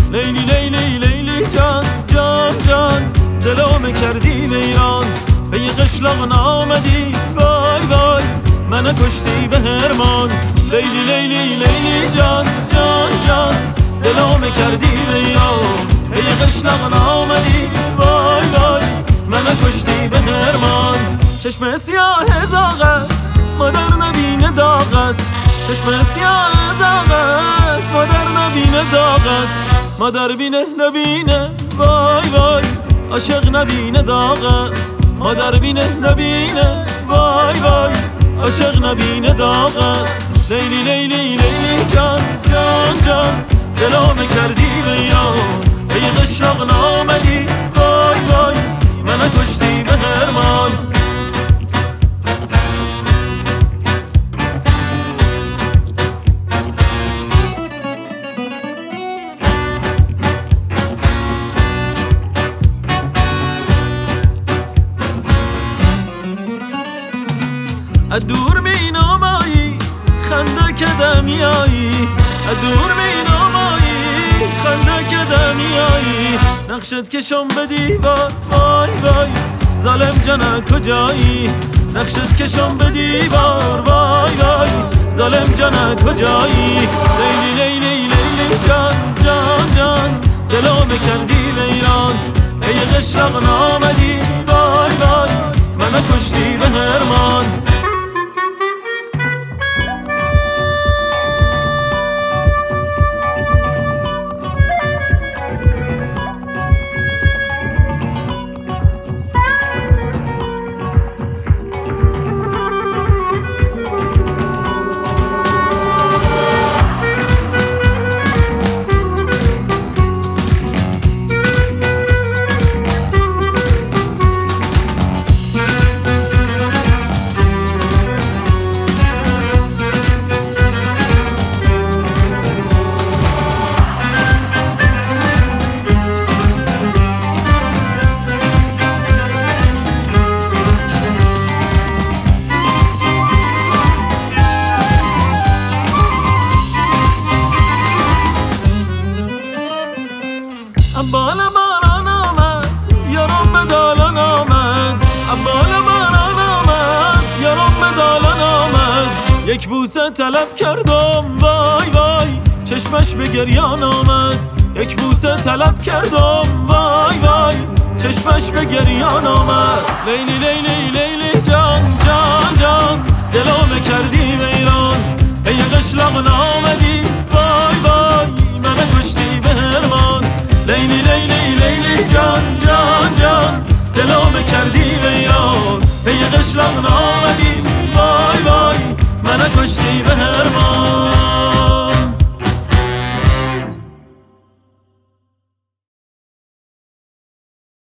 لیلی لیلی لیلی جان جان جان دلم کردی ویران به یه قشلاق نامدی وای وای منو کشتی به هرمان لیلی لیلی لیلی جان جان جان دلم کردی ویران به یه قشلاق نامدی وای وای منو کشتی به هرمان چشم سیاه زاغت مادر نبینه داغت چشم سیاه زاغت مادر نبینه داغت مادر بینه نبینه وای وای عاشق نبینه داغت مادر بینه نبینه وای وای عاشق نبینه داغت لیلی لیلی لیلی جان جان جان دلم کردی ویران به یه قشلاق نامدی وای وای منو کشتی به هرمان از دور مینامایی خنده که میایی از دور مینامایی خنده که میایی نقشت کشم به دیوار وای وای ظالم جنا کجایی نقشت کشم به دیوار وای وای ظالم جنا کجایی لیلی لیلی لیلی جان جان جان دلم کردی ویران ای قشلاق نامدی وای وای منو کشتی به هرمان بالا باران آمد یارم به دالان آمد بالا باران آمد یارم به دالان آمد یک بوسه طلب کردم وای وای چشمش به گریان آمد یک بوسه طلب کردم وای وای چشمش به گریان آمد لیلی لیلی لیلی